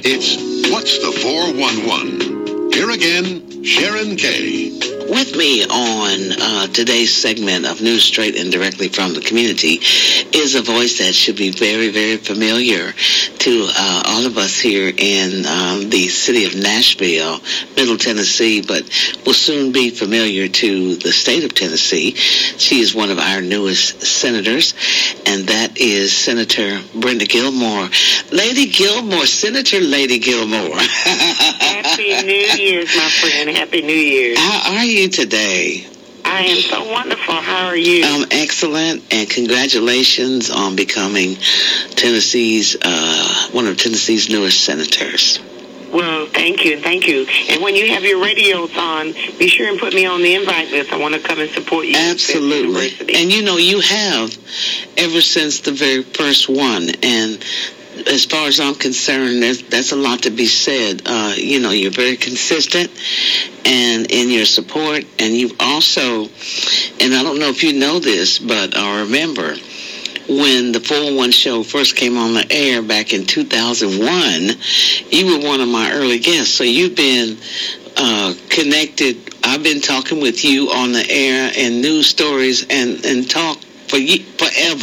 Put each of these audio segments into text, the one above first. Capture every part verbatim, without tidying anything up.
It's What's the four one one? Here again, Sharon Kay. With me on uh, today's segment of News Straight and Directly from the Community is a voice that should be very, very familiar to uh, all of us here in um, the city of Nashville, Middle Tennessee, but will soon be familiar to the state of Tennessee. She is one of our newest senators, and that is Senator Brenda Gilmore. Lady Gilmore, Senator Lady Gilmore. Happy New Year's, my friend. Happy New Year's. How are you today? I am so wonderful. How are you? Um, excellent, and congratulations on becoming Tennessee's uh, one of Tennessee's newest senators. Well, thank you, thank you. And when you have your radios on, be sure and put me on the invite list. I want to come and support you. Absolutely. And you know, you have ever since the very first one, and as far as I'm concerned, that's, that's a lot to be said. Uh, you know, you're very consistent and in your support, and you've also, and I don't know if you know this, but I remember when the four oh one show first came on the air back in two thousand one, you were one of my early guests. So you've been uh, connected. I've been talking with you on the air and news stories and, and talk for ye- forever.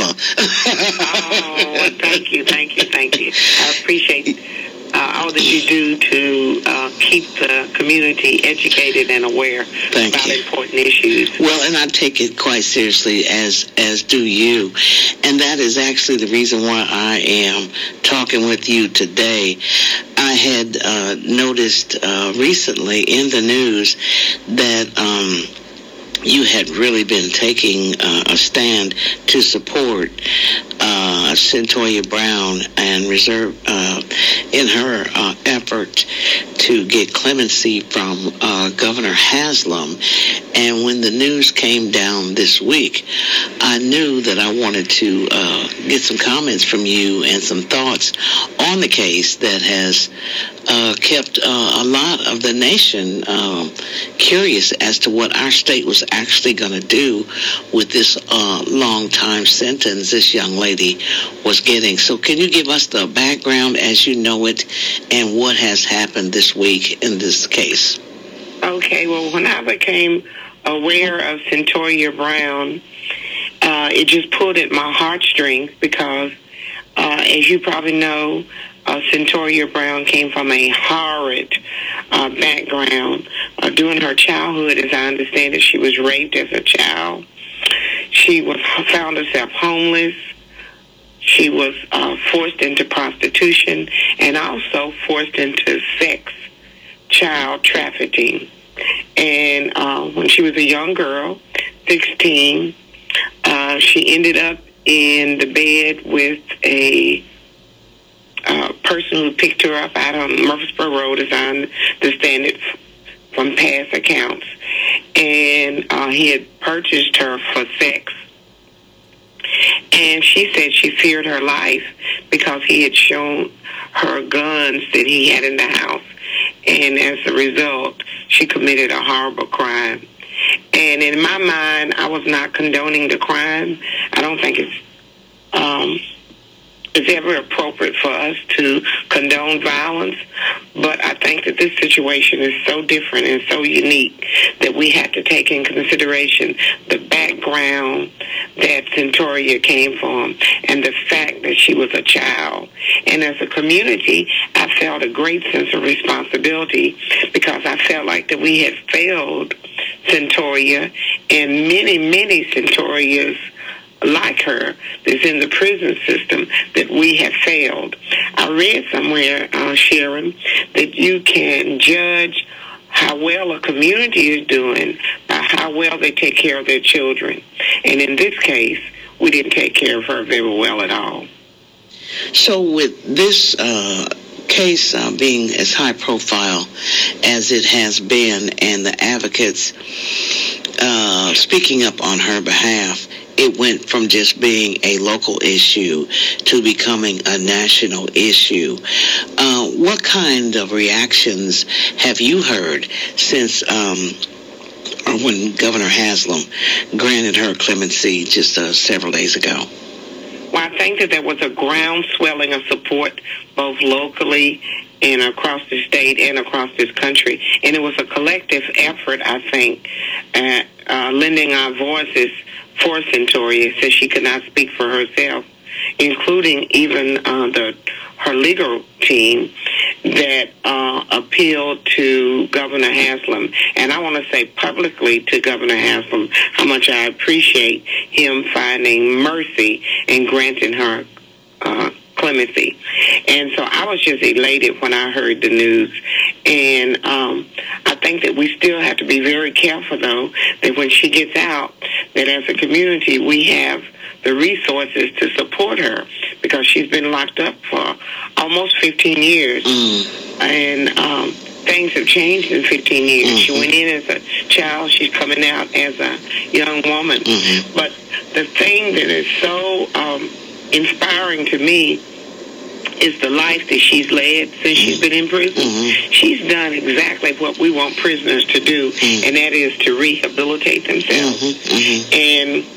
Oh, thank you, thank you, thank you. I appreciate uh, all that you do to uh, keep the community educated and aware Thank about you. important issues. Well, and I take it quite seriously, as as do you. And that is actually the reason why I am talking with you today. I had uh, noticed uh, recently in the news that um, you had really been taking uh, a stand to support uh, Cyntoia Brown and reserve uh, in her uh, effort to get clemency from uh, Governor Haslam. And when the news came down this week, I knew that I wanted to uh, get some comments from you and some thoughts on the case that has uh, kept uh, a lot of the nation um, curious as to what our state was actually going to do with this uh, long time sentence this young lady was getting. So can you give us the background as you know it and what has happened this week in this case? Okay, well, when I became aware of Cyntoia Brown, uh, it just pulled at my heartstrings because, uh, as you probably know, uh, Cyntoia Brown came from a horrid uh, background. Uh, during her childhood, as I understand it, she was raped as a child. She was found herself homeless. She was uh, forced into prostitution and also forced into sex, child trafficking. And uh, when she was a young girl, sixteen, uh, she ended up in the bed with a uh, person who picked her up out on Murfreesboro Road, as I understand it from past accounts. And uh, he had purchased her for sex. And she said she feared her life because he had shown her guns that he had in the house. And as a result, she committed a horrible crime. And in my mind, I was not condoning the crime. I don't think it's um, it's ever appropriate for us to condone violence. But I think that this situation is so different and so unique that we have to take in consideration the background that Cyntoia came from and the fact that she was a child. And as a community, I felt a great sense of responsibility because I felt like that we had failed Cyntoia and many, many Cyntoias like her that's in the prison system that we have failed. I read somewhere, uh, Sharon, that you can judge how well a community is doing by how well they take care of their children. And in this case, we didn't take care of her very well at all. So with this uh, case uh, being as high profile as it has been and the advocates uh, speaking up on her behalf, it went from just being a local issue to becoming a national issue. Uh, what kind of reactions have you heard since um, or when Governor Haslam granted her clemency just uh, several days ago? Well, I think that there was a groundswelling of support both locally and across the state and across this country. And it was a collective effort, I think, at uh, lending our voices for Centoria, since she could not speak for herself, including even uh, the her legal team that uh, appealed to Governor Haslam. And I want to say publicly to Governor Haslam how much I appreciate him finding mercy and granting her uh, clemency. And so I was just elated when I heard the news. And um, I think that we still have to be very careful, though, that when she gets out, that as a community we have the resources to support her, because she's been locked up for almost fifteen years. Mm. And um, things have changed in fifteen years. Mm-hmm. She went in as a child. She's coming out as a young woman. Mm-hmm. But the thing that is so um, inspiring to me is the life that she's led since she's been in prison. Mm-hmm. She's done exactly what we want prisoners to do, mm-hmm. and that is to rehabilitate themselves. Mm-hmm. Mm-hmm. And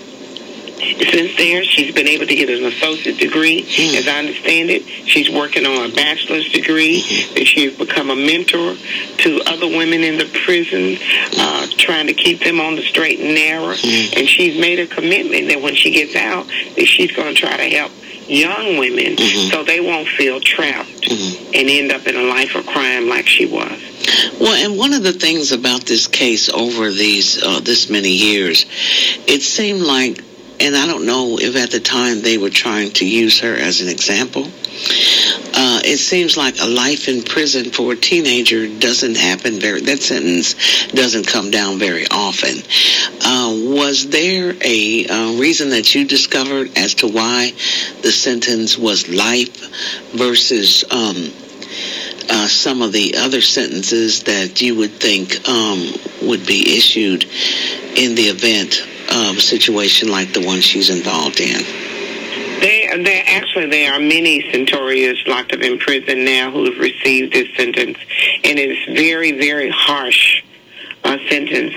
since there, she's been able to get an associate degree, mm-hmm. as I understand it. She's working on a bachelor's degree, mm-hmm. and she's become a mentor to other women in the prison, uh, trying to keep them on the straight and narrow. Mm-hmm. And she's made a commitment that when she gets out, that she's going to try to help young women, mm-hmm. so they won't feel trapped, mm-hmm. and end up in a life of crime like she was. Well, and one of the things about this case over these uh, this many years, it seemed like, and I don't know if at the time they were trying to use her as an example, uh, it seems like a life in prison for a teenager doesn't happen very, that sentence doesn't come down very often. Uh, was there a uh, reason that you discovered as to why the sentence was life versus um, uh, some of the other sentences that you would think um, would be issued in the event of a situation like the one she's involved in? They, they actually, there are many Centorias locked up in prison now who have received this sentence, and it's very, very harsh uh, sentence.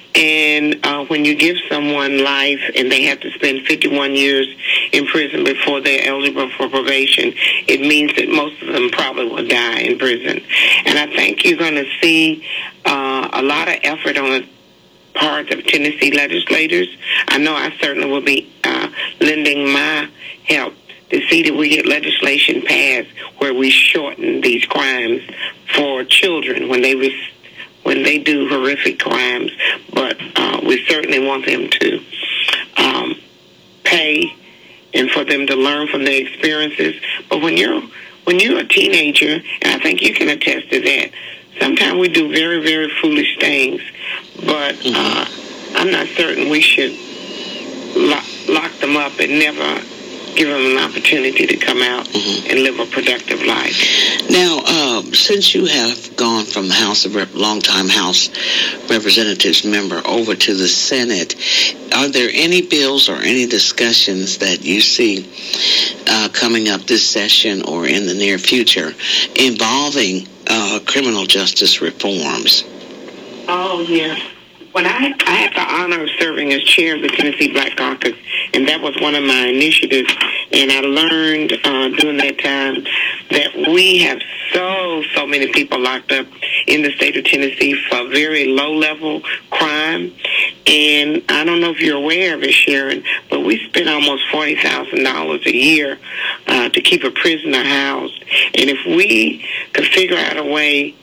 And uh, when you give someone life and they have to spend fifty-one years in prison before they're eligible for probation, it means that most of them probably will die in prison. And I think you're going to see uh, a lot of effort on the part of Tennessee legislators. I know I certainly will be uh, lending my help to see that we get legislation passed where we shorten these crimes for children when they re- when they do horrific crimes. But uh, we certainly want them to um, pay and for them to learn from their experiences. But when you're when you're a teenager, and I think you can attest to that, sometimes we do very, very foolish things. But uh, I'm not certain we should lock, lock them up and never give them an opportunity to come out mm-hmm. and live a productive life. Now, uh, since you have gone from the House of Rep- longtime House Representatives member over to the Senate, are there any bills or any discussions that you see uh, coming up this session or in the near future involving uh, criminal justice reforms? Oh, yes. When I, I had the honor of serving as chair of the Tennessee Black Caucus, and that was one of my initiatives, and I learned uh, during that time that we have so, so many people locked up in the state of Tennessee for very low-level crime. And I don't know if you're aware of it, Sharon, but we spend almost forty thousand dollars a year uh, to keep a prisoner housed. And if we could figure out a way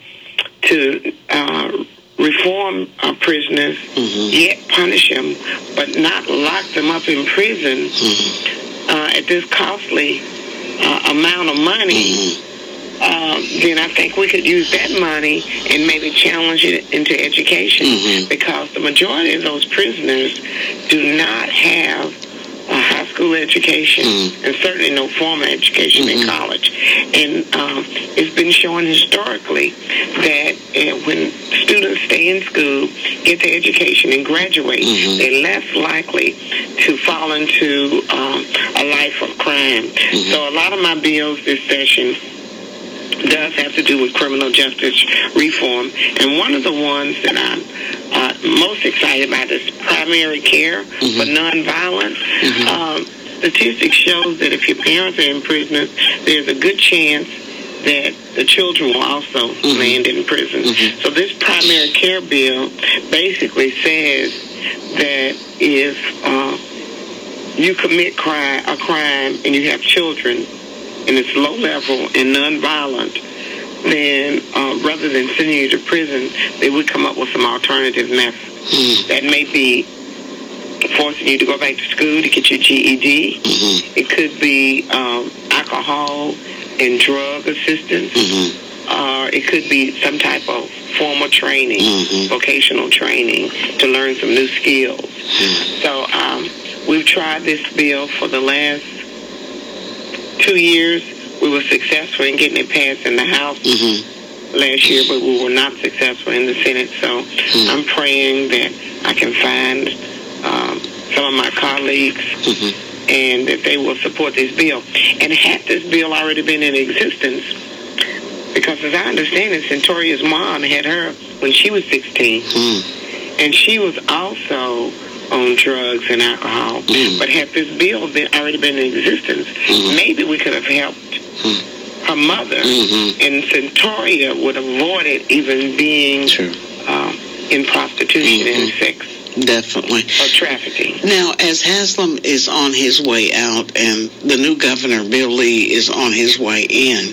to uh, reform our prisoners, mm-hmm. yet punish them, but not lock them up in prison mm-hmm. uh, at this costly uh, amount of money, mm-hmm. uh, then I think we could use that money and maybe challenge it into education, mm-hmm. because the majority of those prisoners do not have a high school education, mm-hmm. and certainly no formal education mm-hmm. in college. And um, it's been shown historically that uh, when students stay in school, get their education, and graduate, mm-hmm. they're less likely to fall into um, a life of crime. Mm-hmm. So a lot of my bills this session does have to do with criminal justice reform. And one of the ones that I'm uh, most excited about is primary care mm-hmm. for nonviolence. Mm-hmm. Um, statistics show that if your parents are in prison, there's a good chance that the children will also mm-hmm. land in prison. Mm-hmm. So this primary care bill basically says that if uh, you commit crime, a crime and you have children and it's low level and non-violent, then uh, rather than sending you to prison, they would come up with some alternative methods. Mm-hmm. That may be forcing you to go back to school to get your G E D. Mm-hmm. It could be um, alcohol and drug assistance. Mm-hmm. Uh, it could be some type of formal training, mm-hmm. vocational training to learn some new skills. Mm-hmm. So um, we've tried this bill for the last two years. We were successful in getting it passed in the House mm-hmm. last year, but we were not successful in the Senate. So mm-hmm. I'm praying that I can find um, some of my colleagues mm-hmm. and that they will support this bill. And had this bill already been in existence, because as I understand it, Centuria's mom had her when she was sixteen, mm. and she was also on drugs and alcohol. Mm. But had this bill been already been in existence, mm. maybe we could have helped mm. her mother, mm-hmm. and Centuria would have avoided even being uh, in prostitution mm-hmm. and sex. Definitely. Or trafficking. Now, as Haslam is on his way out and the new governor, Bill Lee, is on his way in,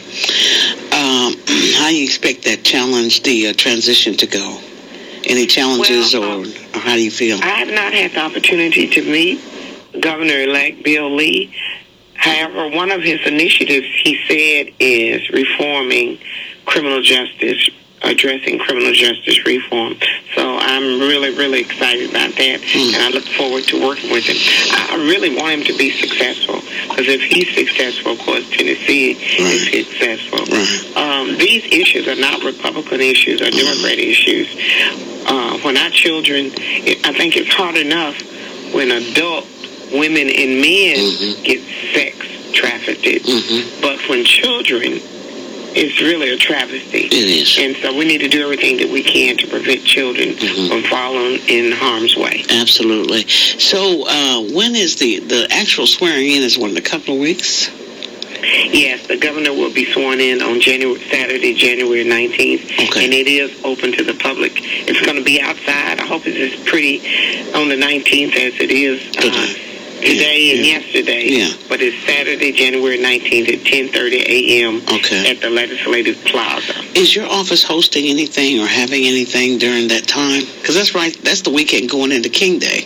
um, how do you expect that challenge, the uh, transition to go? Any challenges well, or, um, or how do you feel? I have not had the opportunity to meet Governor-elect Bill Lee. However, one of his initiatives, he said, is reforming criminal justice, addressing criminal justice reform. So I'm really, really excited about that, mm. and I look forward to working with him. I really want him to be successful, because if he's successful, of course, Tennessee right. is successful. Right. Um, these issues are not Republican issues or Democrat mm. issues. Uh, when our children, it, I think it's hard enough when adult women and men mm-hmm. get sex trafficked, mm-hmm. but when children, it's really a travesty. It is. And so we need to do everything that we can to prevent children mm-hmm. from falling in harm's way. Absolutely. So uh, when is the, the actual swearing in? Is one in a couple of weeks? Yes, the governor will be sworn in on January Saturday, January nineteenth, okay. and it is open to the public. It's going to be outside. I hope it's as pretty on the nineteenth as it is uh, today yeah, and yeah. yesterday, yeah. but it's Saturday, January nineteenth at ten thirty a.m. Okay. at the Legislative Plaza. Is your office hosting anything or having anything during that time? Because that's right, that's the weekend going into King Day.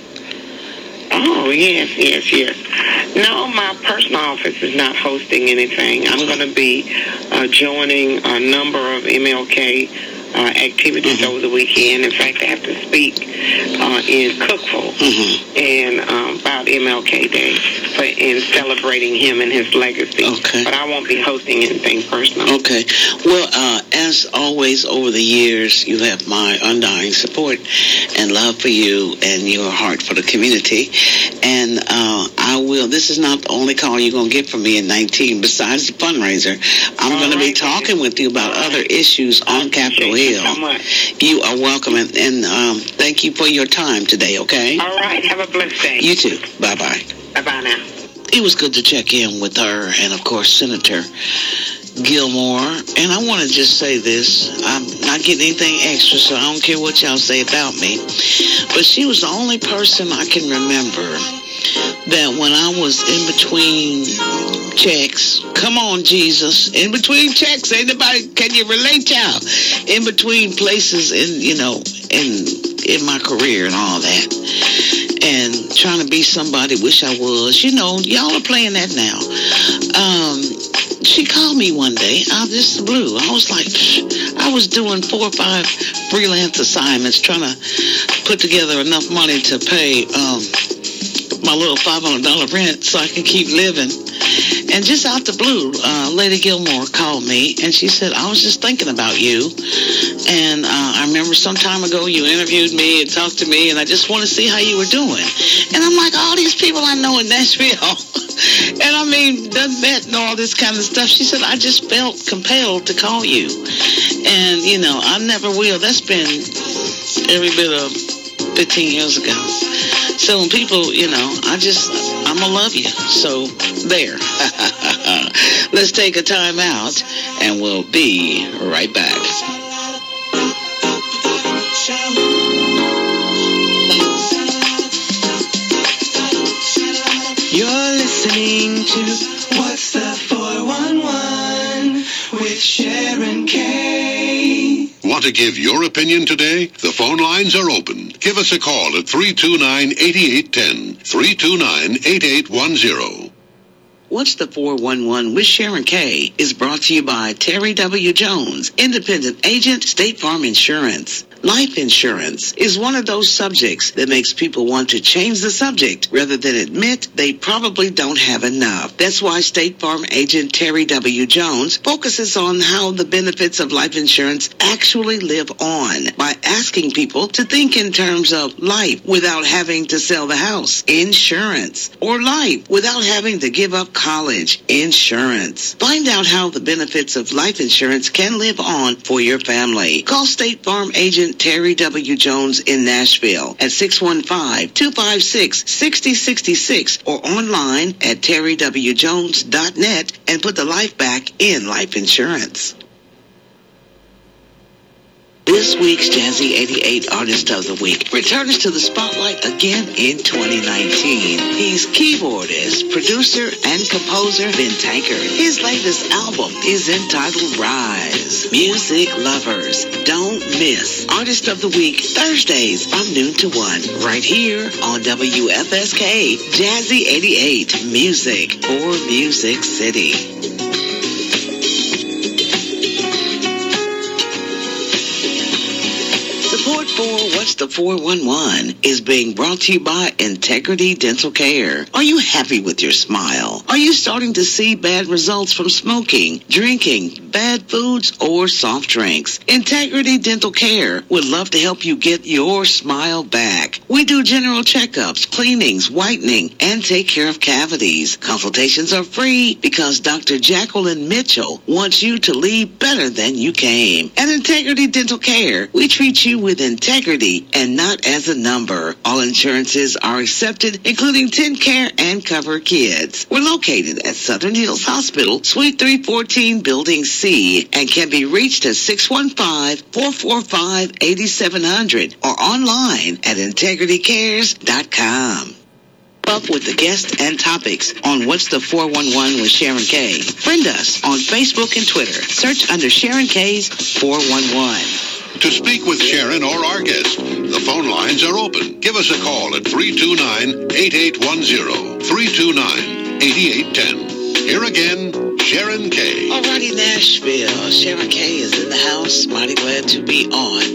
Oh, yes, yes, yes. No, my personal office is not hosting anything. I'm going to be uh, joining a number of M L K Uh, activities mm-hmm. over the weekend. In fact, I have to speak uh, in Cookville mm-hmm. and um, about M L K Day for, in celebrating him and his legacy. Okay. But I won't be hosting anything personal. Okay. Well, uh, as always over the years, you have my undying support and love for you and your heart for the community. And uh, I will, this is not the only call you're going to get from me in nineteen. Besides the fundraiser, I'm going right, to be talking with you about All other right. issues on Capitol Hill. Thank you so much. You are welcome, and, and um, thank you for your time today, okay? All right. Have a blessed day. You too. Bye-bye. Bye-bye now. It was good to check in with her and, of course, Senator Gilmore. And I want to just say this. I'm not getting anything extra, so I don't care what y'all say about me. But she was the only person I can remember that when I was in between checks, come on, Jesus, in between checks, anybody, can you relate, y'all? In between places in, you know, in in my career and all that, and trying to be somebody, wish I was, you know, y'all are playing that now. Um, she called me one day out of this blue. I was like, I was doing four or five freelance assignments, trying to put together enough money to pay um, my little five hundred dollars rent so I can keep living. And just out the blue, uh, Lady Gilmore called me, and she said, I was just thinking about you. And uh, I remember some time ago you interviewed me and talked to me, and I just want to see how you were doing. And I'm like, all these people I know in Nashville. And I mean, done that and all this kind of stuff. She said, I just felt compelled to call you. And, you know, I never will. That's been every bit of fifteen years ago. So when people, you know, I just, I'm going to love you. So there. Let's take a time out, and we'll be right back. You're listening to What's the four one one with Sharon Kay. Want to give your opinion today? The phone lines are open. Give us a call at three two nine, eight eight one zero, three two nine, eight eight one zero. What's the four one one with Sharon Kay is brought to you by Terry W. Jones, independent agent, State Farm Insurance. Life insurance is one of those subjects that makes people want to change the subject rather than admit they probably don't have enough. That's why State Farm agent Terry W. Jones focuses on how the benefits of life insurance actually live on by asking people to think in terms of life without having to sell the house, insurance, or life without having to give up college, insurance. Find out how the benefits of life insurance can live on for your family. Call State Farm agent Terry W. Jones in Nashville at six one five, two five six, six zero six six or online at terry w jones dot net and put the life back in life insurance. This week's Jazzy eighty-eight Artist of the Week returns to the spotlight again in twenty nineteen. He's keyboardist, producer, and composer Ben Tankard. His latest album is entitled Rise. Music lovers, don't miss Artist of the Week Thursdays from noon to one right here on W F S K Jazzy eighty-eight, music for Music City. Support for What's the four one one is being brought to you by Integrity Dental Care. Are you happy with your smile? Are you starting to see bad results from smoking, drinking, bad foods, or soft drinks? Integrity Dental Care would love to help you get your smile back. We do general checkups, cleanings, whitening, and take care of cavities. Consultations are free because Doctor Jacqueline Mitchell wants you to leave better than you came. At Integrity Dental Care, we treat you with integrity and not as a number. All insurances are accepted, including TennCare and Cover Kids. We're located at Southern Hills Hospital, Suite three fourteen, Building C, and can be reached at six one five, four four five, eight seven zero zero or online at integrity cares dot com. Up with the guests and topics on What's the four one one with Sharon Kay. Friend us on Facebook and Twitter. Search under Sharon Kay's four one one. To speak with Sharon or our guest, the phone lines are open. Give us a call at three two nine, eight eight one zero, three two nine, eight eight one zero. Here again, Sharon Kay. Alrighty, Nashville. Sharon Kay is in the house. Mighty glad to be on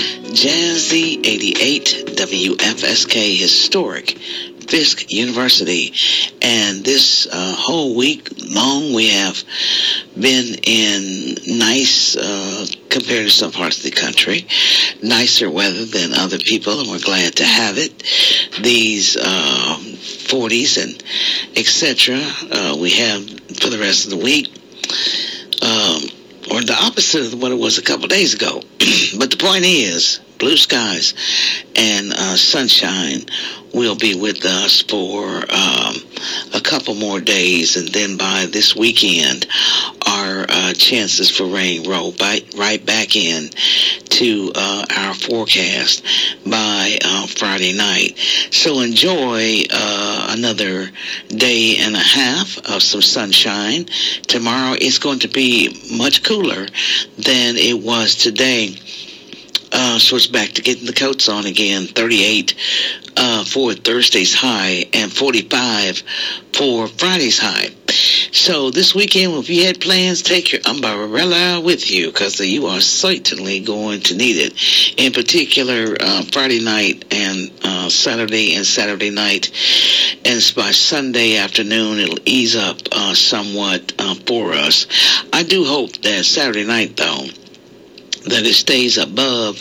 Jazzy eighty-eight, W F S K Historic Fisk University. And this uh, whole week long, we have been in nice, uh, compared to some parts of the country, nicer weather than other people, and we're glad to have it. These um, forties and et cetera Uh, we have for the rest of the week, um, or the opposite of what it was a couple days ago. But the point is, blue skies and uh, sunshine will be with us for um, a couple more days, and then by this weekend, our uh, chances for rain roll by, right back in to uh, our forecast by uh, Friday night. So enjoy uh, another day and a half of some sunshine. Tomorrow is going to be much cooler than it was today. Uh, so it's back to getting the coats on again. thirty-eight uh, for Thursday's high and forty-five for Friday's high. So this weekend, if you had plans, take your umbrella with you because you are certainly going to need it. In particular, uh, Friday night and uh, Saturday and Saturday night. And by Sunday afternoon, it'll ease up uh, somewhat uh, for us. I do hope that Saturday night, though, that it stays above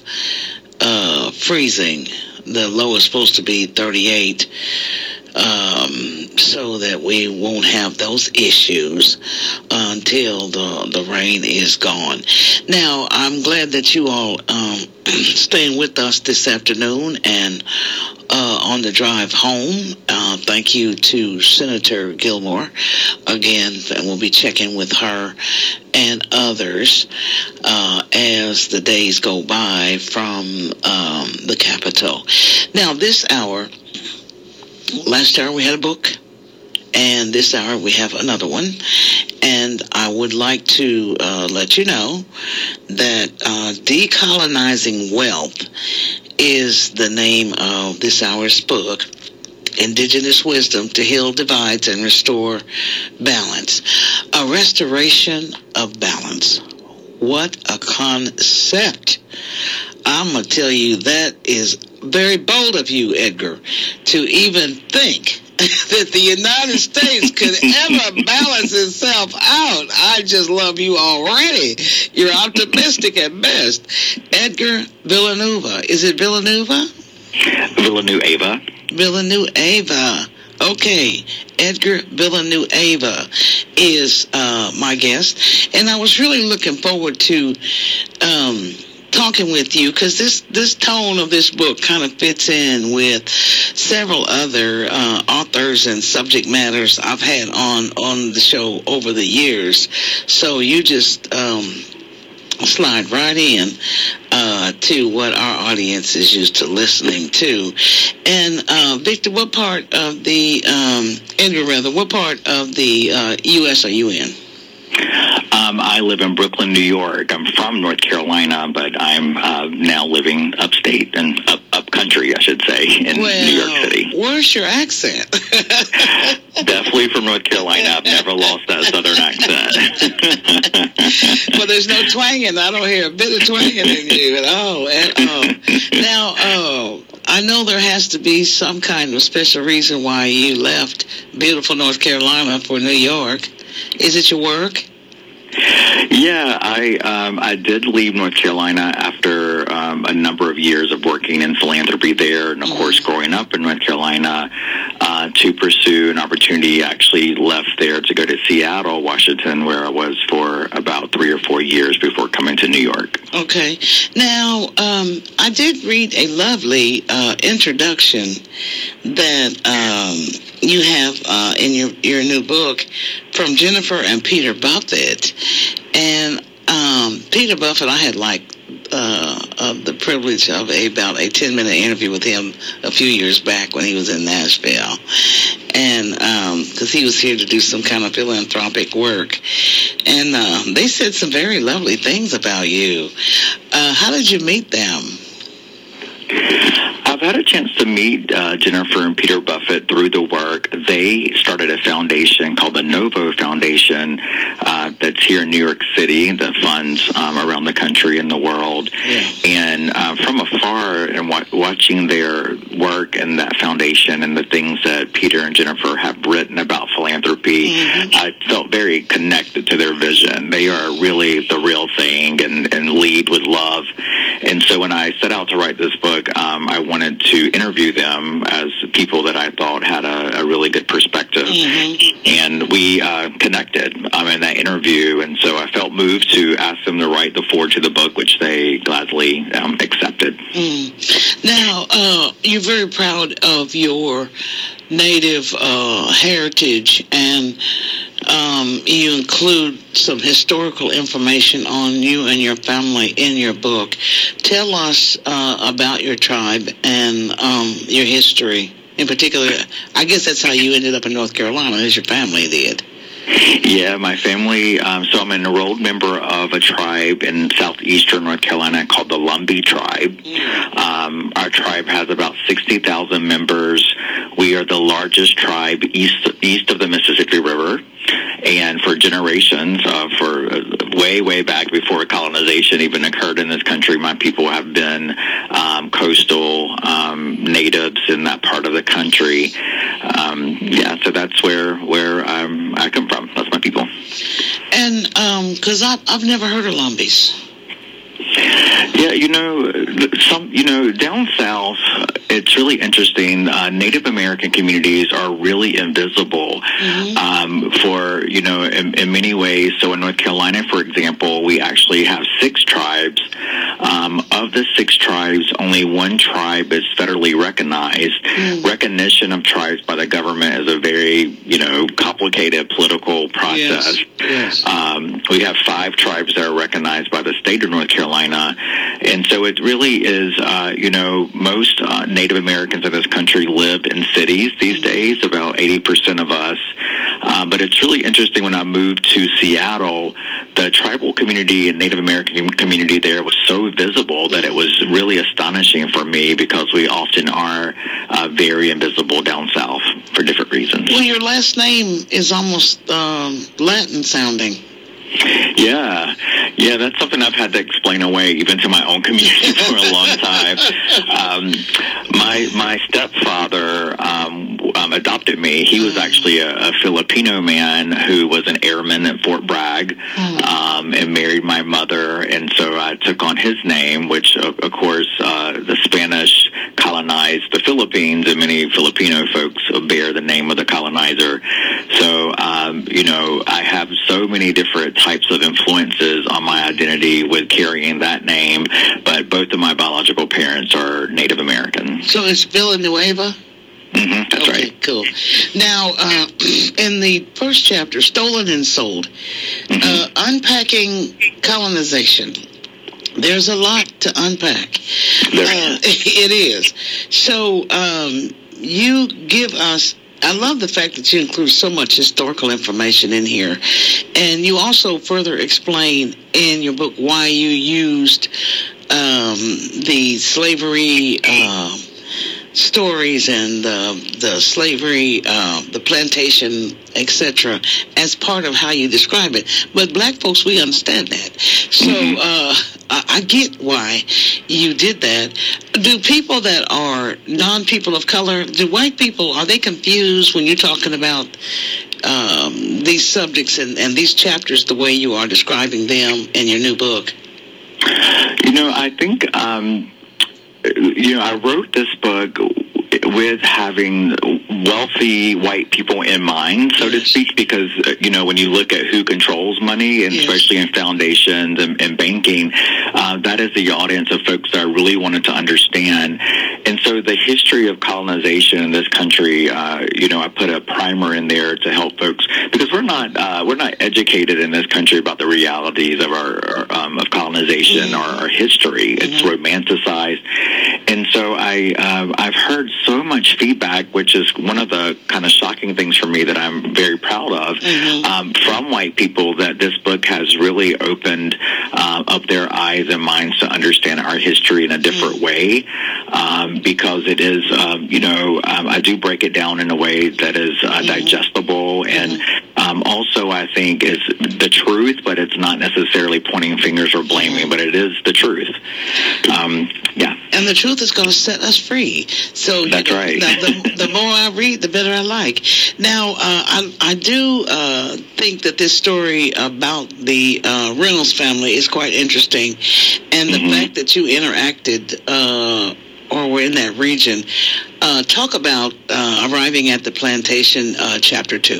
uh, freezing. The low is supposed to be thirty-eight. Um, so that we won't have those issues until the, the rain is gone. Now, I'm glad that you all um, staying with us this afternoon and uh, on the drive home. Uh, thank you to Senator Gilmore again, and we'll be checking with her and others uh, as the days go by from um, the Capitol. Now, this hour, last hour we had a book, and this hour we have another one. And I would like to uh, let you know that uh, Decolonizing Wealth is the name of this hour's book, Indigenous Wisdom to Heal Divides and Restore Balance. A restoration of balance. What a concept. I'm going to tell you, that is very bold of you, Edgar, to even think that the United States could ever balance itself out. I just love you already. You're optimistic at best. Edgar Villanueva. Is it Villanueva? Villanueva. Villanueva. Okay. Edgar Villanueva is uh, my guest. And I was really looking forward to um, talking with you, because this, this tone of this book kind of fits in with several other uh, authors and subject matters I've had on, on the show over the years. So you just um, slide right in uh, to what our audience is used to listening to. And uh, Victor, what part of the, um, Edgar rather, what part of the uh, U S are you in? Um, I live in Brooklyn, New York. I'm from North Carolina, but I'm uh, now living upstate and up, up country, I should say, in well, New York City. Where's your accent? Definitely from North Carolina. I've never lost that southern accent. Well, there's no twanging. I don't hear a bit of twanging in you at all. At all. Now, oh, I know there has to be some kind of special reason why you left beautiful North Carolina for New York. Is it your work? Yeah, I um, I did leave North Carolina after um, a number of years of working in philanthropy there, and of mm-hmm. course growing up in North Carolina uh, to pursue an opportunity. I actually left there to go to Seattle, Washington, where I was for about three or four years before coming to New York. Okay. Now, um, I did read a lovely uh, introduction that um, you have uh, in your, your new book from Jennifer and Peter Buffett. And um, Peter Buffett, I had like uh, uh, the privilege of a, about a ten-minute interview with him a few years back when he was in Nashville. And because um, he was here to do some kind of philanthropic work. And uh, they said some very lovely things about you. Uh, how did you meet them? I've had a chance to meet uh, Jennifer and Peter Buffett through the work. They started a foundation called the Novo Foundation uh, that's here in New York City that funds um, around the country and the world. Yeah. And uh, from afar and wa- watching their work and that foundation and the things that Peter and Jennifer have written about philanthropy, mm-hmm. I felt very connected to their vision. They are really the real thing and, and lead with love. And so when I set out to write this book, um, I wanted to interview them as people that I thought had a, a really good perspective. Mm-hmm. And we uh, connected um, in that interview, and so I felt moved to ask them to write the foreword to the book, which they gladly um, accepted. Mm. Now, uh, you're very proud of your native uh, heritage, and um, you include some historical information on you and your family in your book. Tell us uh, about your tribe and um, your history. In particular, I guess that's how you ended up in North Carolina, as your family did. Yeah, my family, um, so I'm an enrolled member of a tribe in southeastern North Carolina called the Lumbee tribe. Um, our tribe has about sixty thousand members. We are the largest tribe east east of the Mississippi River. And for generations, uh, for uh, way, way back before colonization even occurred in this country, my people have been um, coastal um, natives in that part of the country. Um, yeah, so that's where where um, I come from. That's my people. And because um, I've, I've never heard of Lumbees. Yeah, you know, some you know down south, it's really interesting. Uh, Native American communities are really invisible mm-hmm. um, for you know in, in many ways. So in North Carolina, for example, we actually have six tribes. Um, of the six tribes, only one tribe is federally recognized. Mm. Recognition of tribes by the government is a very, you know, complicated political process. Yes. Yes. Um, we have five tribes that are recognized by the state of North Carolina. And so it really is, uh, you know, most uh, Native Americans in this country live in cities these days, about eighty percent of us. Uh, but it's really interesting when I moved to Seattle, the tribal community and Native American community there was so visible that it was really astonishing for me because we often are uh, very invisible down south for different reasons. Well, your last name is almost um, Latin sounding. Yeah, yeah, that's something I've had to explain away even to my own community for a long time. Um, my my stepfather um, um, adopted me. He was actually a, a Filipino man who was an airman at Fort Bragg um, and married my mother, and so I took on his name, which, of, of course, uh, the Spanish colonized the Philippines, and many Filipino folks bear the name of the colonizer. So, um, you know, I have so many different types of influences on my identity with carrying that name, but both of my biological parents are Native American. So it's Villanueva? Mm-hmm, that's okay, right. Cool. Now, uh, in the first chapter, Stolen and Sold, mm-hmm. uh, unpacking colonization, there's a lot to unpack. There uh, it is. So um, you give us, I love the fact that you include so much historical information in here. And you also further explain in your book why you used um, the slavery uh, stories and uh, the slavery, uh, the plantation, et cetera, as part of how you describe it. But black folks, we understand that. So uh, I get why you did that. Do people that are non-people of color, do white people, are they confused when you're talking about um, these subjects and, and these chapters the way you are describing them in your new book? You know, I think, um, you know, I wrote this book with having wealthy white people in mind, so to speak, because, you know, when you look at who controls money, and yes. especially in foundations and, and banking, uh, that is the audience of folks that I really wanted to understand. And so the history of colonization in this country, uh, you know, I put a primer in there to help folks, because we're not uh, we're not educated in this country about the realities of our um, of colonization mm-hmm. or our history. It's mm-hmm. romanticized. And so I, uh, I've heard so much feedback, which is one of the kind of shocking things for me that I'm very proud of, mm-hmm. um, from white people, that this book has really opened uh, up their eyes and minds to understand our history in a different mm-hmm. way, um, because it is, um, you know, um, I do break it down in a way that is uh, mm-hmm. digestible and mm-hmm. um, also I think is the truth, but it's not necessarily pointing fingers or blaming, but it is the truth. Um, yeah. And the truth is going to set us free. So that's you know, right. the, the more I read, the better I like. Now, uh, I, I do uh, think that this story about the uh, Reynolds family is quite interesting, and the mm-hmm. fact that you interacted uh, or were in that region. Uh, talk about uh, arriving at the plantation, uh, chapter two.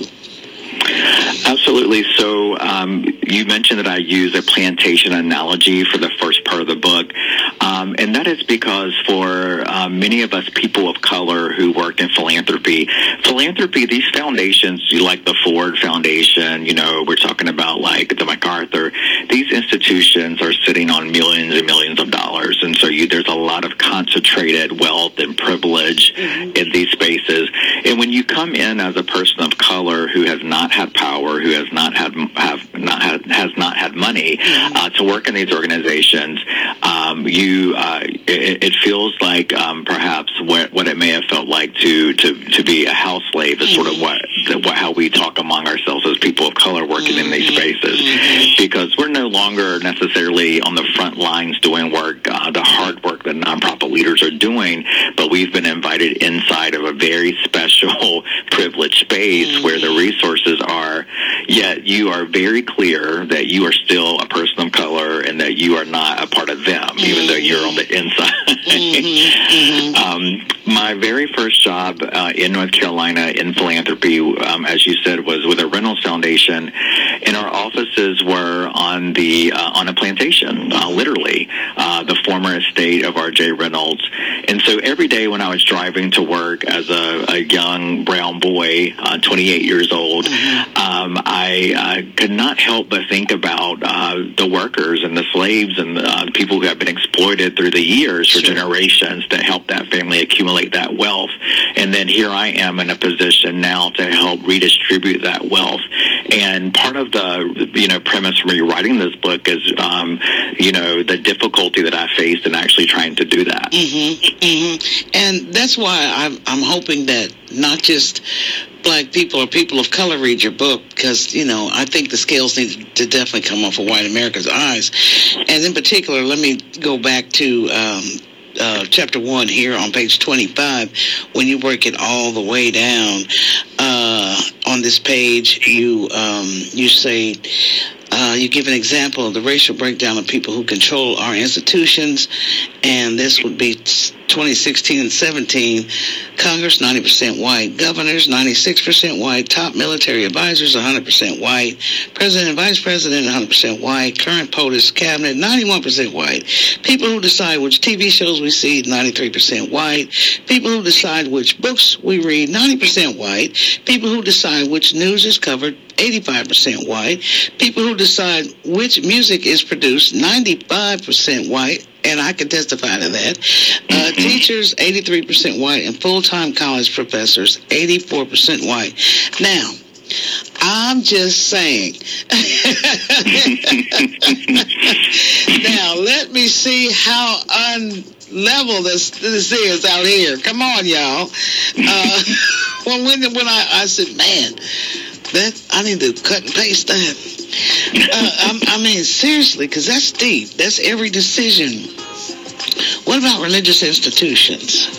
Absolutely. So um, you mentioned that I use a plantation analogy for the first part of the book, um, and that is because for uh, many of us people of color who worked in philanthropy, philanthropy, these foundations, like the Ford Foundation, you know, we're talking about like the MacArthur, these institutions are sitting on millions and millions of dollars, and so you, there's a lot of concentrated wealth and privilege mm-hmm. in these spaces. And when you come in as a person of color who has not had power, who has not had have not had has not had money uh, to work in these organizations, um, you uh, it, it feels like um, perhaps what, what it may have felt like to to, to be a house slave is sort of what, what how we talk among ourselves as people of color working in these spaces, because we're no longer necessarily on the front lines doing work, uh, the hard work that nonprofit leaders are doing, but we've been invited inside of a very special privileged space mm-hmm. where the resources are, yet you are very clear that you are still a person of color and that you are not a part of them, mm-hmm. even though you're on the inside. Mm-hmm. um, my very first job uh, in North Carolina in philanthropy, um, as you said, was with a Reynolds Foundation, and our offices were on the uh, on a plantation, uh, literally, uh, the former estate of R J Reynolds. And so every day when I was driving to work as a, a young brown boy, uh, twenty-eight years old, mm-hmm. um, I uh, could not help but think about uh, the workers and the slaves and the uh, people who have been exploited through the years for sure. generations to help that family accumulate that wealth. And then here I am in a position now to help redistribute that wealth. And part of the, you know, premise for me writing this book is, um, you know, the difficulty that I faced in actually trying to do that. Mm-hmm, mm-hmm. And that's why I'm, I'm hoping that not just black people or people of color read your book, because, you know, I think the scales need to definitely come off of white America's eyes. And in particular, let me go back to um, uh, chapter one here on page twenty-five. When you work it all the way down uh, on this page, you um, you say, Uh, you give an example of the racial breakdown of people who control our institutions, and this would be twenty sixteen and seventeen. Congress, ninety percent white. Governors, ninety-six percent white. Top military advisors, one hundred percent white. President and vice president, one hundred percent white. Current POTUS cabinet, ninety-one percent white. People who decide which T V shows we see, ninety-three percent white. People who decide which books we read, ninety percent white. People who decide which news is covered, eighty-five percent white. People who decide which music is produced, ninety-five percent white, and I can testify to that. Uh, teachers, eighty-three percent white, and full-time college professors, eighty-four percent white. Now, I'm just saying. Now, let me see how unlevel this this is out here. Come on, y'all. Uh, well, when when I, I said, man, that I need to cut and paste that. Uh, I, I mean, seriously, because that's deep. That's every decision. What about religious institutions?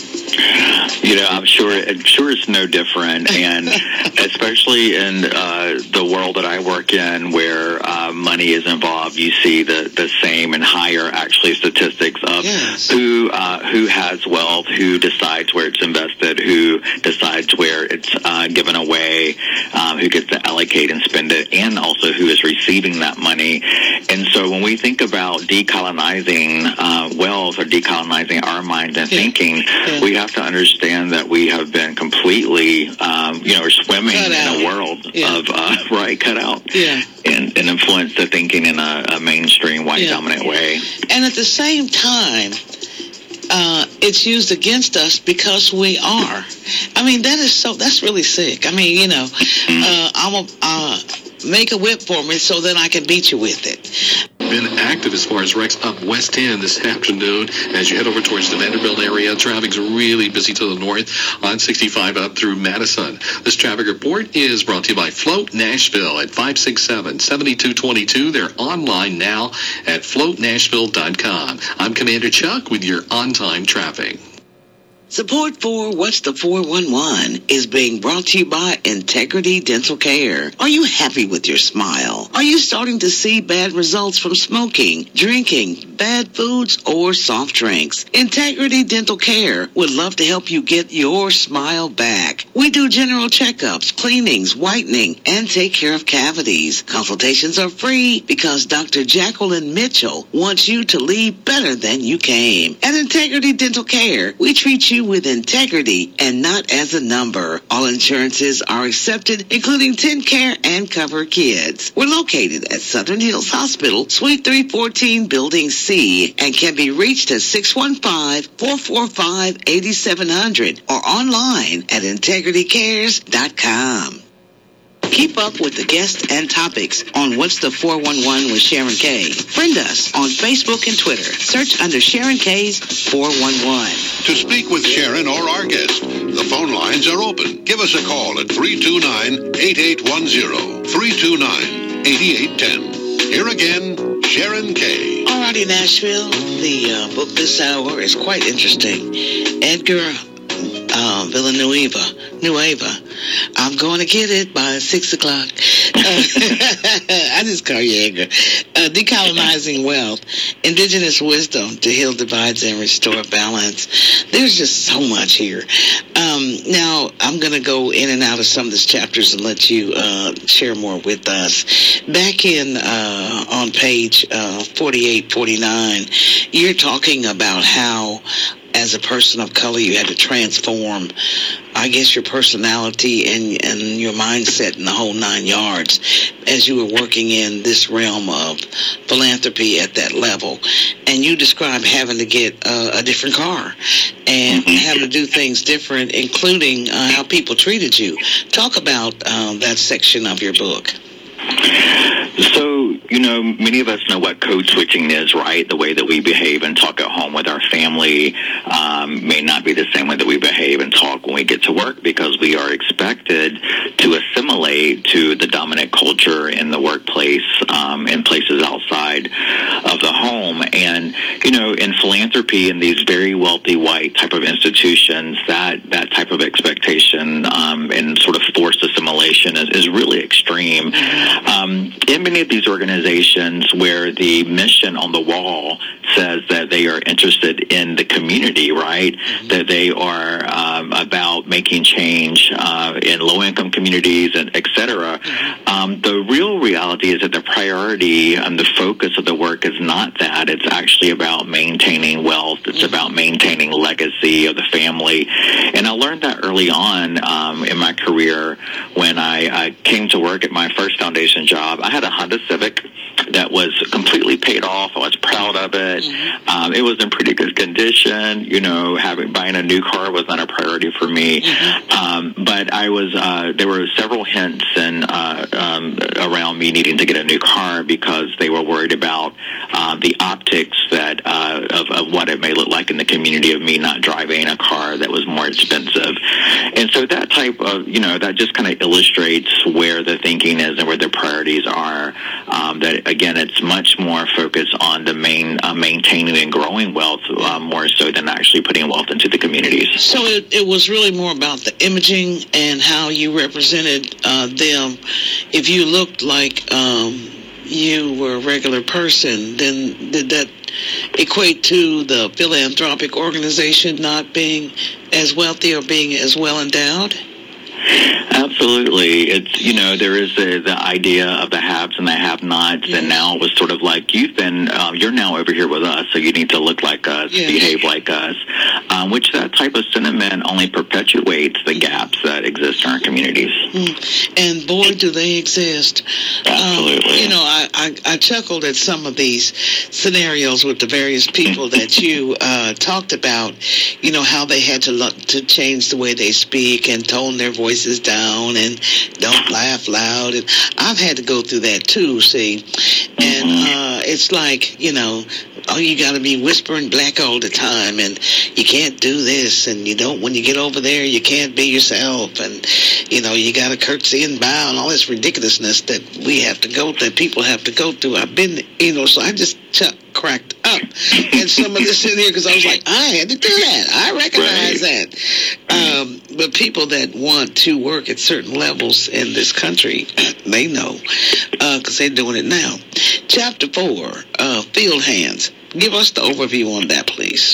You know, I'm sure, I'm sure it's no different, and especially in uh, the world that I work in, where uh, money is involved, you see the, the same and higher, actually, statistics of yes. who uh, who has wealth, who decides where it's invested, who decides where it's uh, given away, um, who gets to allocate and spend it, and also who is receiving that money. And so when we think about decolonizing uh, wealth or decolonizing our mind and yeah. thinking, yeah. we have to understand that we have been completely, um, you know, swimming in a world yeah. of, uh, right, cut out, yeah. and, and influence the thinking in a, a mainstream white-dominant yeah. way. And at the same time, uh, it's used against us because we are. I mean, that is so, that's really sick. I mean, you know, uh, I'm a, uh, make a whip for me so then I can beat you with it. Been active as far as wrecks up West ten this afternoon. As you head over towards the Vanderbilt area, traffic's really busy to the north on sixty-five up through Madison. This traffic report is brought to you by Float Nashville at five six seven, seven two two two. They're online now at float nashville dot com. I'm Commander Chuck with your on-time traffic. Support for What's the four one one is being brought to you by Integrity Dental Care. Are you happy with your smile? Are you starting to see bad results from smoking, drinking, bad foods, or soft drinks? Integrity Dental Care would love to help you get your smile back. We do general checkups, cleanings, whitening, and take care of cavities. Consultations are free because Doctor Jacqueline Mitchell wants you to leave better than you came. At Integrity Dental Care, we treat you with integrity and not as a number. All insurances are accepted, including TennCare and Cover Kids. We're located at Southern Hills Hospital, Suite three fourteen, Building C, and can be reached at six one five, four four five, eight seven zero zero or online at integrity cares dot com. Keep up with the guests and topics on What's the four one one with Sharon K. Friend us on Facebook and Twitter. Search under Sharon K's four one one. To speak with Sharon or our guest, the phone lines are open. Give us a call at three two nine, eight eight one zero, three two nine, eight eight one zero. Here again, Sharon K. Alrighty, Nashville. The uh, book this hour is quite interesting. Edgar uh, Villanueva, Nueva. I'm going to get it by six o'clock. Uh, I just call you Edgar. Uh, decolonizing wealth, indigenous wisdom to heal divides and restore balance. There's just so much here. Um, now, I'm going to go in and out of some of these chapters and let you uh, share more with us. Back in uh, on page uh, forty-eight, forty-nine, you're talking about how as a person of color, you had to transform, I guess, your personality and, and your mindset in the whole nine yards as you were working in this realm of philanthropy at that level. And you described having to get uh, a different car and having to do things different, including uh, how people treated you. Talk about uh, that section of your book. So, you know, many of us know what code switching is, right? The way that we behave and talk at home with our family um, may not be the same way that we behave and talk when we get to work, because we are expected to assimilate to the dominant culture in the workplace um, and places outside of the home. And, you know, in philanthropy in these very wealthy white type of institutions, that, that type of expectation um, and sort of forced assimilation is, is really extreme. Um, in many of these organizations where the mission on the wall says that they are interested in the community, right, mm-hmm. that they are um, about making change uh, in low-income communities, and et cetera, mm-hmm. um, the real reality is that the priority and the focus of the work is not that. It's actually about maintaining wealth. It's mm-hmm. about maintaining legacy of the family. And I learned that early on um, in my career when I, I came to work at my first foundation job. I had a Honda Civic that was completely paid off. I was proud of it. Mm-hmm. Um, it was in pretty good condition. You know, having buying a new car was not a priority for me. Mm-hmm. Um, but I was. Uh, there were several hints and uh, um, around me needing to get a new car because they were worried about uh, the optics that uh, of, of what it may look like in the community of me not driving a car that was more expensive. And so that type of, you know, that just kind of illustrates where the thinking is and where the priorities are. Um, that again, it's much more focused on the main uh, maintaining and growing wealth uh, more so than actually putting wealth into the communities. So it, it was really more about the imaging and how you represented uh, them. If you looked like um, you were a regular person, then did that equate to the philanthropic organization not being as wealthy or being as well endowed? Absolutely. It's, you know, there is a, the idea of the haves and the have-nots, yes. and now it was sort of like, you've been, uh, you're now over here with us, so you need to look like us, yes. behave like us, um, which that type of sentiment only perpetuates the gaps that exist in our communities. Mm. And boy, do they exist. Absolutely. Um, you know, I, I, I chuckled at some of these scenarios with the various people that you uh, talked about, you know, how they had to, lo- to change the way they speak and tone their voices down and don't laugh loud. And I've had to go through that too, see. And uh, it's like, you know, oh, you got to be whispering black all the time, and you can't do this, and you don't, when you get over there, you can't be yourself, and, you know, you got to curtsy and bow, and all this ridiculousness that we have to go, that people have to go through. I've been, you know, so I just ch- cracked up and some of this in here because I was like, I had to do that. I recognize right. that. Um, but people that want to work at certain levels in this country, they know because uh, they're doing it now. Chapter four, uh, field hands. Give us the overview on that, please.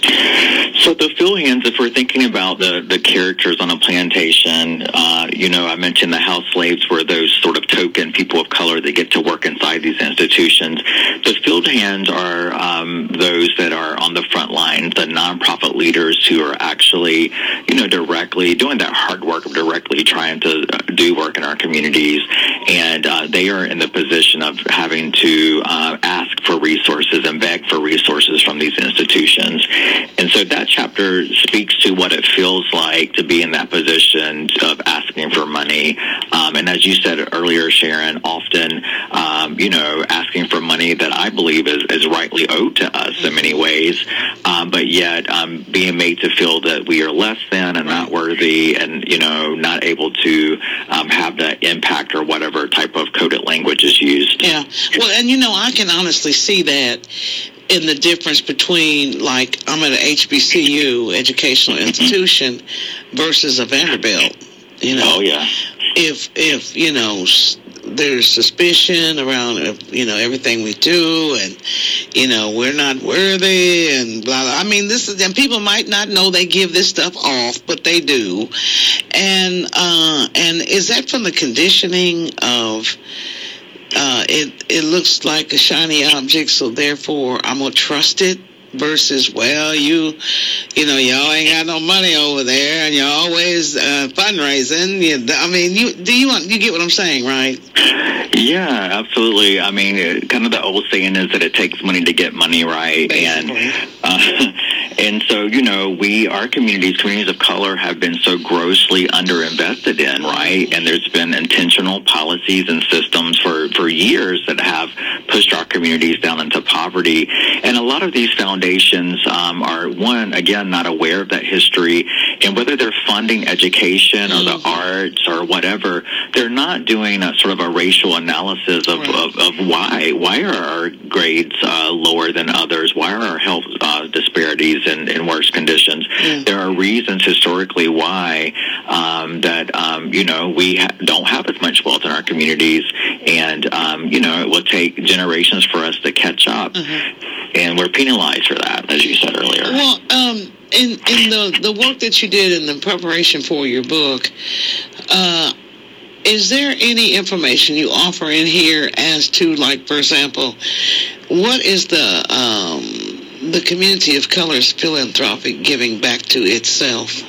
So the field hands, if we're thinking about the, the characters on a plantation, uh, you know, I mentioned the house slaves were those sort of token people of color that get to work inside these institutions. The field hands are um, those that are on the front lines, the nonprofit leaders who are actually, you know, directly doing that hard work of directly trying to do work in our communities. And uh, they are in the position of having to uh, ask for resources and beg for resources from these institutions. And so that chapter speaks to what it feels like to be in that position of asking for money. Um, and as you said earlier, Sharon, often, um, you know, asking for money that I believe is, is rightly owed to us in many ways, um, but yet um, being made to feel that we are less than and not worthy and, you know, not able to um, have the impact or whatever type of coded language is used. Yeah. Well, and, you know, I can honestly see that in the difference between, like, I'm at an H B C U, educational institution, versus a Vanderbilt. You know, oh yeah. If if you know there's suspicion around you know everything we do, and you know we're not worthy, and blah blah. I mean, this is and people might not know they give this stuff off, but they do. And uh, and is that from the conditioning of? Uh, it it looks like a shiny object, so therefore I'm gonna trust it. Versus, well, you, you know, y'all ain't got no money over there, and you're always uh, fundraising. You, I mean, you do you want you get what I'm saying, right? Yeah, absolutely. I mean, it, kind of the old saying is that it takes money to get money, right? Basically. And uh, and so you know, we our communities, communities of color, have been so grossly underinvested in, right? And there's been intentional policies and systems for for years that have pushed our communities down into poverty, and a lot of these foundations. Foundations um, are, one, again, not aware of that history, and whether they're funding education or the arts or whatever, they're not doing a sort of a racial analysis of, right. of, of why. Why are our grades uh, lower than others? Why are our health uh, disparities in, in worse conditions? Mm. There are reasons historically why um, that, um, you know, we ha- don't have as much wealth in our communities, and, um, you know, it will take generations for us to catch up. Mm-hmm. And we're penalized for that, as you said earlier. Well, um, in in the, the work that you did in the preparation for your book, uh, is there any information you offer in here as to, like, for example, what is the um, the community of color's philanthropic giving back to itself?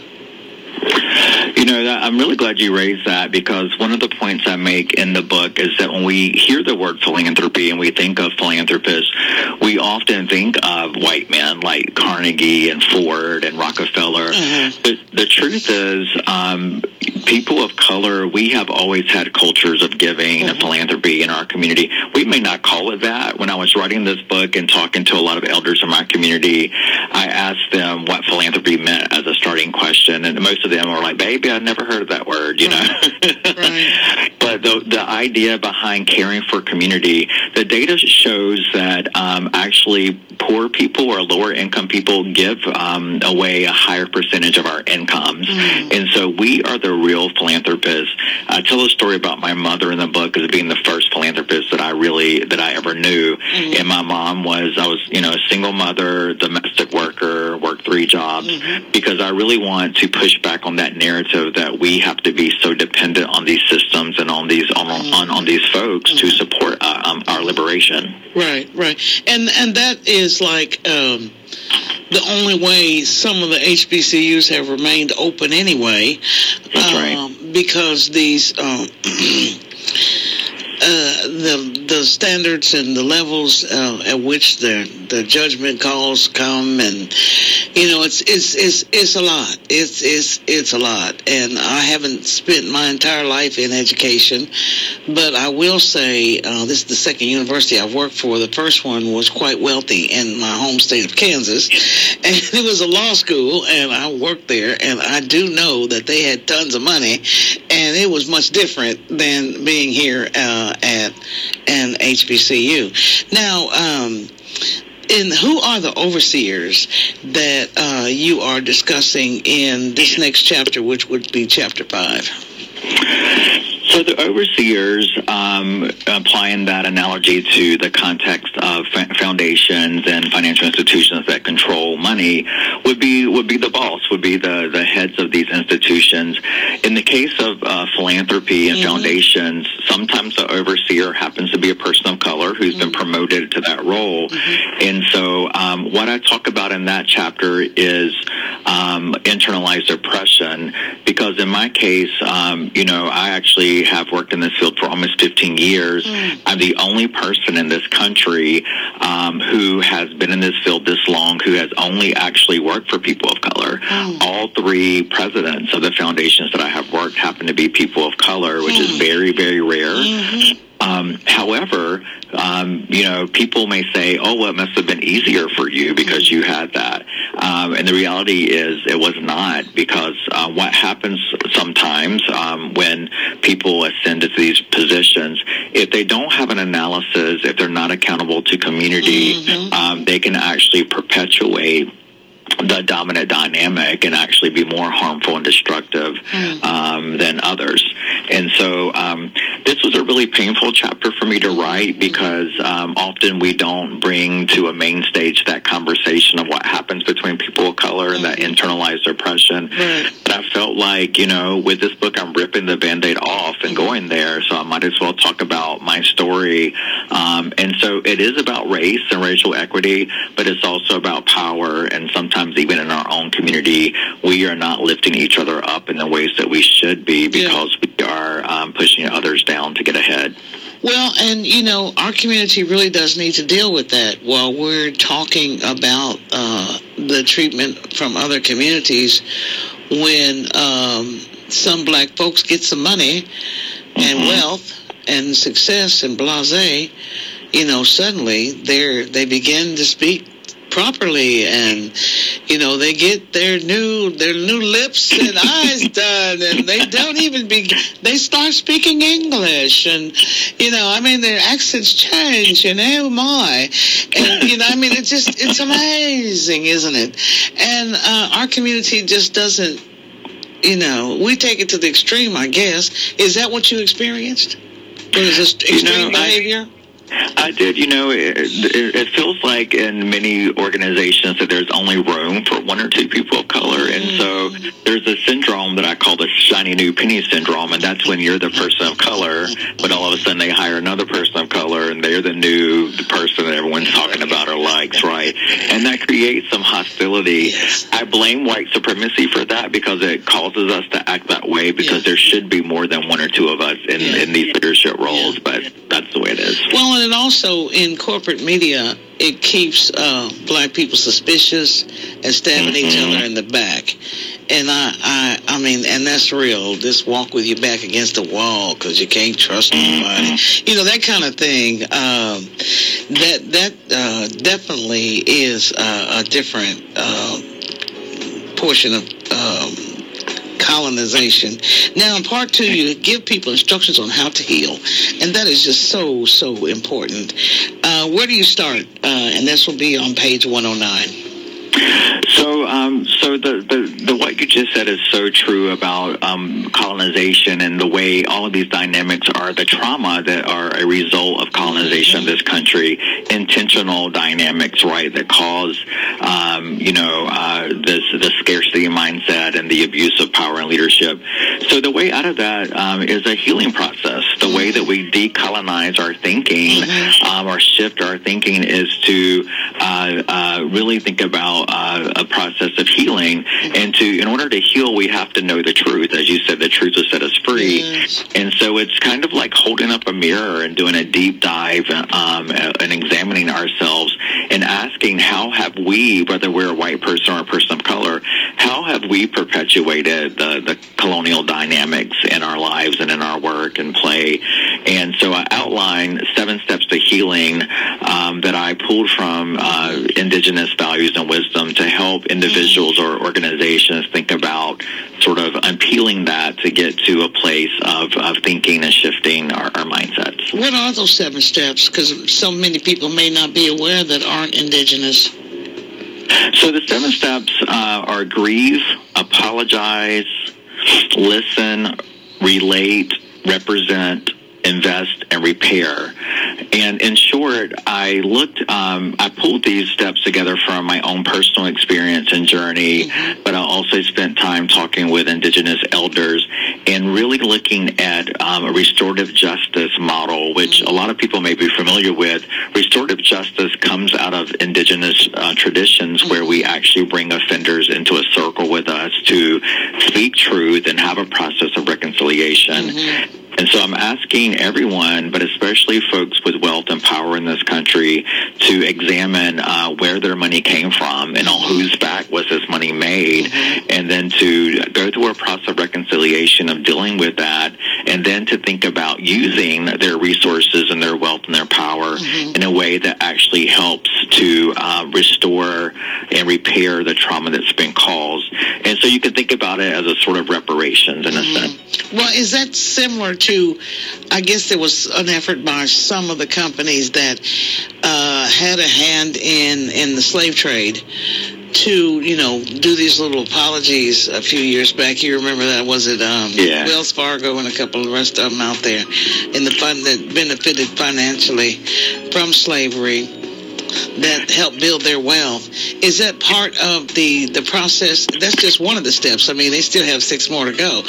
You know, that, I'm really glad you raised that, because one of the points I make in the book is that when we hear the word philanthropy and we think of philanthropists, we often think of white men like Carnegie and Ford and Rockefeller. Mm-hmm. But the truth is, um, people of color, we have always had cultures of giving mm-hmm. and philanthropy in our community. We may not call it that. When I was writing this book and talking to a lot of elders in my community, I asked them what philanthropy meant as a starting question, and most of them were like, baby, I've never heard of that word, you know. Right. But the, the idea behind caring for community, the data shows that um, actually poor people or lower income people give um, away a higher percentage of our incomes. Mm. And so we are the real philanthropists. I tell a story about my mother in the book as being the first philanthropist that I really, that I ever knew. Mm. And my mom was, I was, you know, a single mother, domestic worker, worked three jobs, mm-hmm. because I really want to push back on that narrative that we have to be so dependent on these systems and on these on mm-hmm. on, on these folks mm-hmm. to support uh, um, our liberation. Right, right, and and that is like um, the only way some of the H B C Us have remained open anyway. That's um, right. Because these. Um, Uh, the the standards and the levels uh, at which the the judgment calls come, and you know it's it's it's it's a lot. It's it's it's a lot, and I haven't spent my entire life in education, but I will say uh, this is the second university I've worked for. The first one was quite wealthy in my home state of Kansas, and it was a law school, and I worked there, and I do know that they had tons of money, and it was much different than being here. Uh, at an H B C U. Now, um, and who are the overseers that uh, you are discussing in this next chapter, which would be chapter five? So the overseers, um, applying that analogy to the context of foundations and financial institutions that control money, would be would be the boss, would be the, the heads of these institutions. In the case of uh, philanthropy and mm-hmm. foundations, sometimes the overseer happens to be a person of color who's mm-hmm. been promoted to that role. Mm-hmm. And so um, what I talk about in that chapter is um, internalized oppression, because in my case, um, you know, I actually have worked in this field for almost fifteen years. Mm. I'm the only person in this country um, who has been in this field this long who has only actually worked for people of color. Mm. All three presidents of the foundations that I have worked happen to be people of color, which mm. is very, very rare. Mm-hmm. Um, however, um, you know, people may say, oh, well, it must have been easier for you because you had that. Um, and the reality is it was not, because uh, what happens sometimes um, when people ascend to these positions, if they don't have an analysis, if they're not accountable to community, mm-hmm. um, they can actually perpetuate the dominant dynamic and actually be more harmful and destructive um, than others. And so um, this was a really painful chapter for me to write because um, often we don't bring to a main stage that conversation of what happens between people of color and that internalized oppression. But I felt like, you know, with this book, I'm ripping the Band-Aid off and going there, so I might as well talk about my story. Um, and so it is about race and racial equity, but it's also about power, and sometimes even in our own community, we are not lifting each other up in the ways that we should be because yeah. we are um, pushing others down to get ahead. Well, and, you know, our community really does need to deal with that while we're talking about uh, the treatment from other communities. When um, some black folks get some money and mm-hmm. wealth and success and blasé, you know, suddenly they're, they begin to speak properly, and you know they get their new their new lips and eyes done, and they don't even be they start speaking English, and you know I mean their accents change, and oh my, and you know I mean it's just it's amazing, isn't it? And uh, our community just doesn't, you know, we take it to the extreme, I guess. Is that what you experienced? Was this extreme you know, behavior? I- I did. You know, it, it, it feels like in many organizations that there's only room for one or two people of color. And so there's a syndrome that I call the shiny new penny syndrome, and that's when you're the person of color, but all of a sudden they hire another person of color, and they're the new person that everyone's talking about or likes, right? And that creates some hostility. I blame white supremacy for that because it causes us to act that way because yeah. there should be more than one or two of us in, yeah. in these leadership roles, yeah. but that's the way it is. Well, and also in corporate media, it keeps uh, black people suspicious and stabbing mm-hmm. each other in the back. And I, I, I mean, and that's real. Just walk with your back against the wall because you can't trust nobody. Mm-hmm. You know, that kind of thing. Um, that that uh, definitely is uh, a different uh, portion of um, colonization. Now, in part two, you give people instructions on how to heal, and that is just so, so important. Uh, where do you start? Uh, and this will be on page one oh nine. So, um, so the, the, the what you just said is so true about um, colonization and the way all of these dynamics are the trauma that are a result of colonization of this country, intentional dynamics, right, that cause, um, you know, uh, this the scarcity mindset and the abuse of power and leadership. So the way out of that um, is a healing process. The way that we decolonize our thinking um, or shift our thinking is to uh, uh, really think about Uh, a process of healing, and to in order to heal, we have to know the truth. As you said, the truth will set us free. Yes. And so it's kind of like holding up a mirror and doing a deep dive um, and examining ourselves and asking, how have we, whether we're a white person or a person of color, how have we perpetuated the, the colonial dynamics in our lives and in our work and play? And so I outline seven steps to healing um, that I pulled from uh, indigenous values and wisdom to help individuals or organizations think about sort of unpeeling that to get to a place of, of thinking and shifting our, our mindsets. What are those seven steps? Because so many people may not be aware that aren't indigenous. So the seven steps uh, are grieve, apologize, listen, relate, represent, invest, and repair. And in short, I looked, um, I pulled these steps together from my own personal experience and journey, but I also spent time talking with indigenous elders and really looking at um, a restorative justice model, which a lot of people may be familiar with. Restorative justice comes out of indigenous uh, traditions where we actually bring offenders into a circle with us to speak truth and have a process of reconciliation. Mm-hmm. And so I'm asking everyone, but especially folks with wealth and power in this country, to examine uh, where their money came from and on whose back was this money made, mm-hmm. and then to go through a process of reconciliation of dealing with that, and then to think about using their resources and their wealth and their power mm-hmm. in a way that actually helps to uh, restore and repair the trauma that's been caused. And so you can think about it as a sort of reparations in mm-hmm. a sense. Well, is that similar to, I guess there was an effort by some of the companies that uh, had a hand in, in the slave trade to, you know, do these little apologies a few years back. You remember that? Was it um, yeah. Wells Fargo and a couple of the rest of them out there in the fund that benefited financially from slavery, that helped build their wealth? Is that part of the, the process? That's just one of the steps. I mean, they still have six more to go.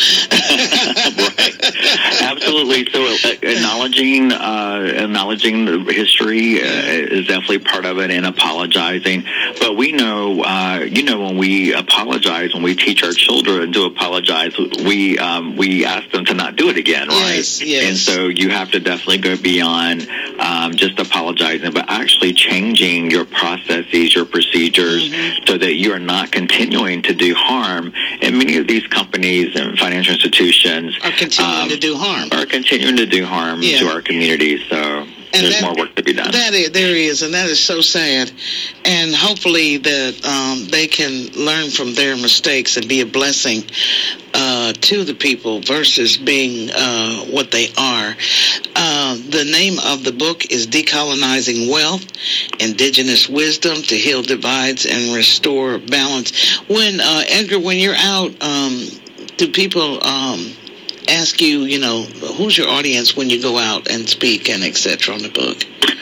Right. Absolutely. So uh, acknowledging uh, acknowledging the history uh, is definitely part of it, and apologizing. But we know, uh, you know, when we apologize, when we teach our children to apologize, we um, we ask them to not do it again, right? Yes, yes. And so you have to definitely go beyond um, just apologizing, but actually changing your processes, your procedures, mm-hmm. so that you are not continuing to do harm. And many of these companies and financial institutions are continuing um, to do harm. Are continuing to do harm yeah. to our communities. So and there's that, more work to be done. That is, there is, and that is so sad. And hopefully that um, they can learn from their mistakes and be a blessing uh, to the people versus being uh, what they are. Uh, the name of the book is Decolonizing Wealth, Indigenous Wisdom to Heal Divides and Restore Balance. When, uh, Edgar, when you're out, um, do people um, ask you, you know, who's your audience when you go out and speak and et cetera on the book?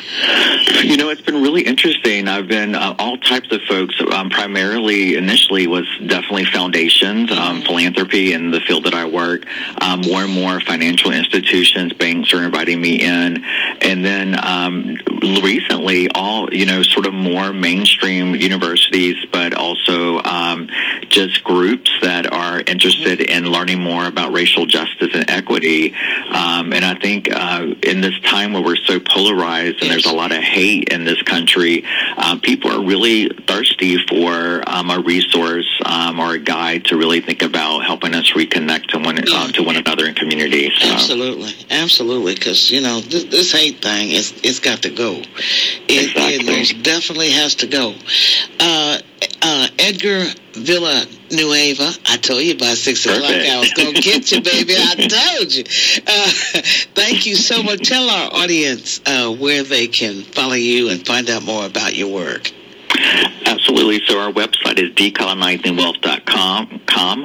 You know, it's been really interesting. I've been uh, all types of folks. Um, primarily, initially, was definitely foundations, um, philanthropy in the field that I work. Um, more and more financial institutions, banks are inviting me in. And then um, recently, all, you know, sort of more mainstream universities, but also um, just groups that are interested in learning more about racial justice and equity. Um, and I think uh, in this time where we're so polarized and there's a lot of hate in this country, um, people are really thirsty for um, a resource um, or a guide to really think about helping us reconnect to one uh, to one another in community. So. Absolutely, absolutely, because you know this, this hate thing is it's got to go. It, exactly. it most definitely has to go. Uh, uh, Edgar Villanueva, I told you by six o'clock I was going to get you, baby. I told you. Uh, thank you so much. Tell our audience uh, where they can follow you and find out more about your work. Absolutely. So our website is decolonizing wealth dot com.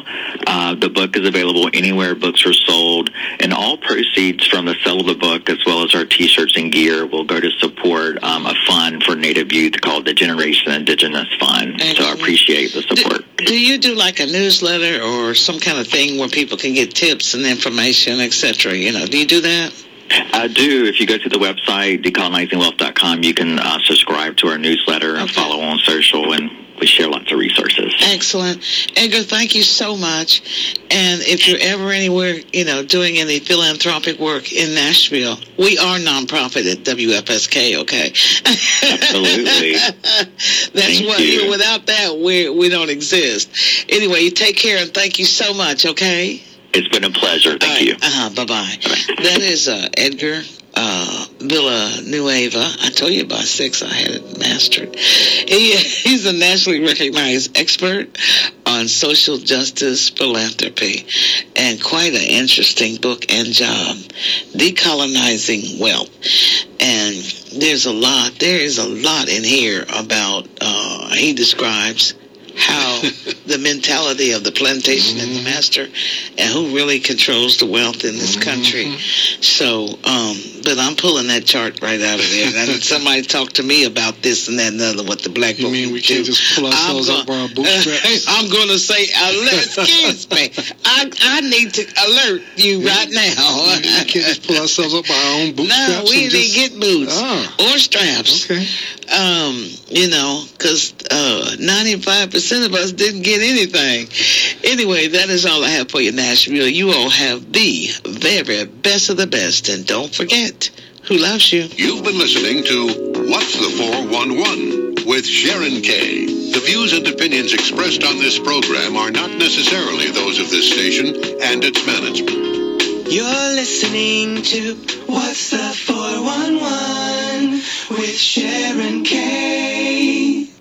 Uh, the book is available anywhere books are sold, and all proceeds from the sale of the book, as well as our T-shirts and gear, will go to support um, a fund for Native youth called the Generation Indigenous Fund. And so I appreciate the support. Do, do you do like a newsletter or some kind of thing where people can get tips and information, et cetera? You know, do you do that? I do. If you go to the website, decolonizing wealth dot com, you can uh, subscribe to our newsletter and okay. follow on social, and we share lots of resources. Excellent. Edgar, thank you so much. And if you're ever anywhere, you know, doing any philanthropic work in Nashville, we are nonprofit at W F S K, okay? Absolutely. That's thank what, you. you know, without that, we we don't exist. Anyway, you take care and thank you so much, okay? It's been a pleasure. Thank right. you. Uh-huh. Bye-bye. Bye-bye. That is uh, Edgar uh, Villanueva. I told you about six. I had it mastered. He, he's a nationally recognized expert on social justice philanthropy, and quite an interesting book and job, Decolonizing Wealth. And there's a lot. There is a lot in here about, uh, he describes how the mentality of the plantation mm-hmm. and the master, and who really controls the wealth in this mm-hmm. country. So, um, but I'm pulling that chart right out of there. And somebody talked to me about this and that and other, what the black You mean we can't do. just pull ourselves up by our bootstraps? I'm going to say, alert, excuse me, I, I need to alert you right now. We can't just pull ourselves up by our own bootstraps? No, we didn't get boots oh. or straps. Okay. Um, you know, because uh, ninety-five percent of us didn't get anything. Anyway, that is all I have for you, Nashville. You all have the very best of the best. And don't forget, who loves you? You've been listening to What's the four one one with Sharon Kay. The views and opinions expressed on this program are not necessarily those of this station and its management. You're listening to What's the four one one with Sharon Kay.